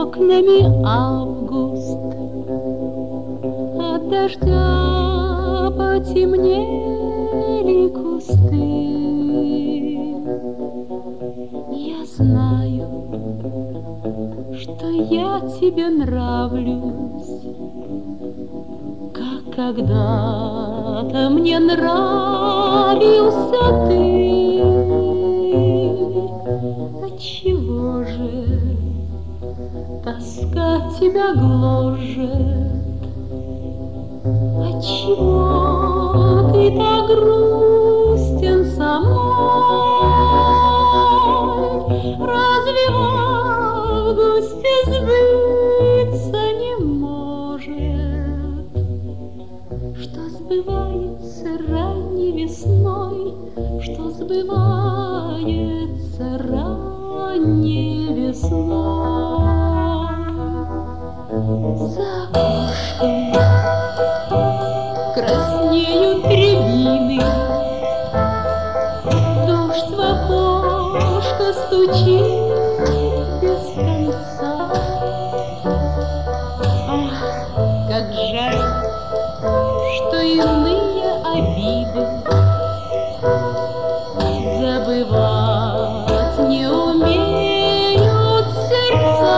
окнами август, от дождя потемнели кусты. Я знаю, что я тебе нравлюсь, как когда-то мне нравился ты. Отчего же тоска тебя гложет? Отчего ты так грустен со мной? Разве в августе сбыться не может, что сбывается ранней весной, что сбывается ранней весной? За окошком краснеют рябины, дождь в окошко стучит без конца. Ах, как жаль, что иные обиды забывать не умеют сердца.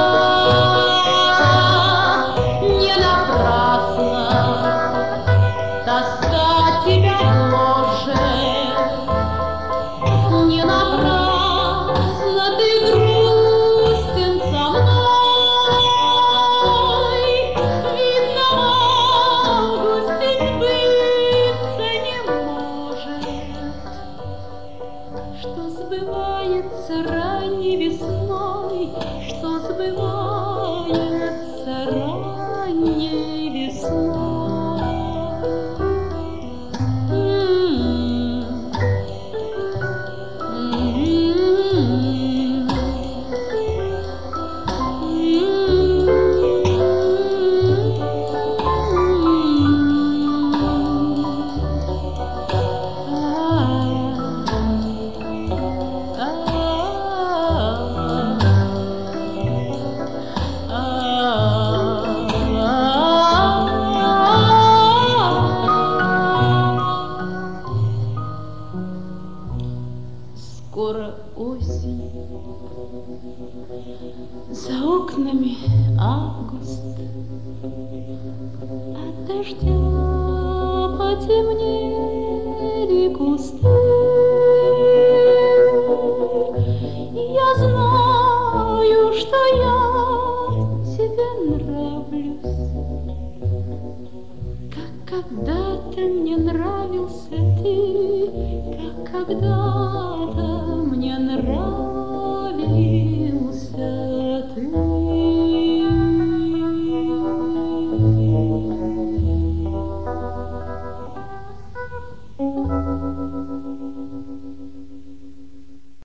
Не напрасно тоска тебя гложет, не напрасно ты грустен со мной. Видно, в августе сбыться не может, что сбывается ранней весной, что сбывается ранней весной. Скоро осень, за окнами август, от дождя потемнели кусты. Я знаю, что я тебе нравлюсь, как когда-то мне нравился ты, как когда